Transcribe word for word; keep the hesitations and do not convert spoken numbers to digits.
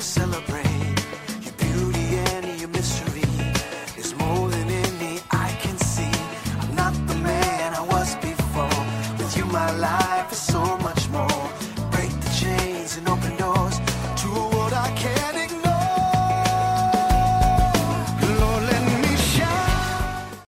to celebrate. Your beauty and your mystery is more than any I can see. I'm not the man I was before. With you my life is so much more. Break the chains and open doors.